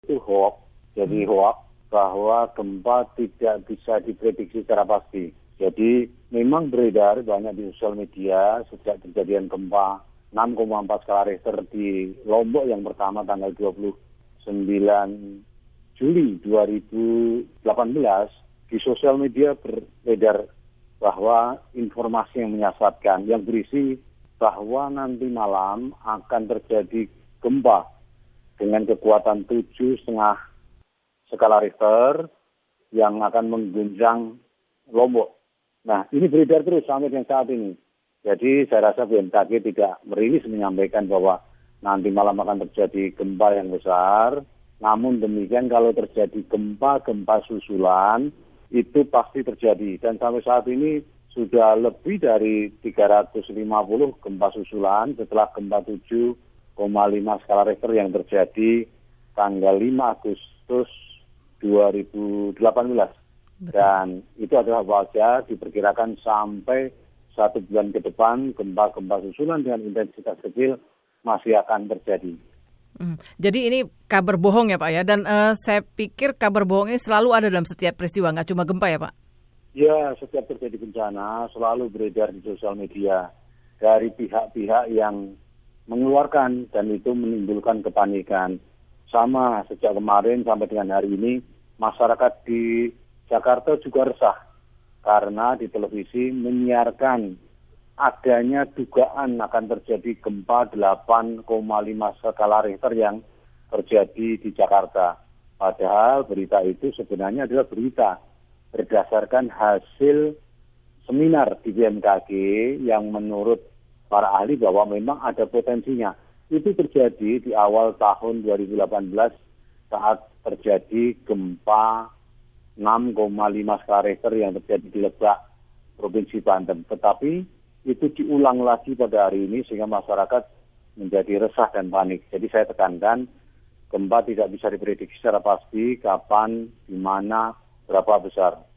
itu hoax. Jadi hoax bahwa gempa tidak bisa diprediksi secara pasti. Jadi memang beredar banyak di sosial media sejak kejadian gempa 6,4 skala Richter di Lombok yang pertama tanggal 29 Juli 2018, di sosial media beredar bahwa informasi yang menyesatkan yang berisi bahwa nanti malam akan terjadi gempa dengan kekuatan 7,5 skala Richter yang akan mengguncang Lombok. Nah, ini beredar terus sampai dengan saat ini. Jadi saya rasa BMKG tidak merilis menyampaikan bahwa nanti malam akan terjadi gempa yang besar. Namun demikian kalau terjadi gempa susulan itu pasti terjadi. Dan sampai saat ini sudah lebih dari 350 gempa susulan setelah gempa 7,5 skala Richter yang terjadi tanggal 5 Agustus 2018. Betul. Dan itu adalah wajar diperkirakan sampai 1 bulan ke depan gempa-gempa susulan dengan intensitas kecil masih akan terjadi. Jadi ini kabar bohong ya Pak ya, dan saya pikir kabar bohong ini selalu ada dalam setiap peristiwa, nggak cuma gempa ya Pak? Ya, setiap terjadi bencana selalu beredar di sosial media dari pihak-pihak yang mengeluarkan dan itu menimbulkan kepanikan. Sama sejak kemarin sampai dengan hari ini masyarakat di Jakarta juga resah karena di televisi menyiarkan adanya dugaan akan terjadi gempa 8,5 skala Richter yang terjadi di Jakarta. Padahal berita itu sebenarnya adalah berita berdasarkan hasil seminar di BMKG yang menurut para ahli bahwa memang ada potensinya. Itu terjadi di awal tahun 2018 saat terjadi gempa 6,5 skala Richter yang terjadi di Lebak, Provinsi Banten. Tetapi itu diulang lagi pada hari ini sehingga masyarakat menjadi resah dan panik. Jadi saya tekankan gempa tidak bisa diprediksi secara pasti kapan, di mana, berapa besar.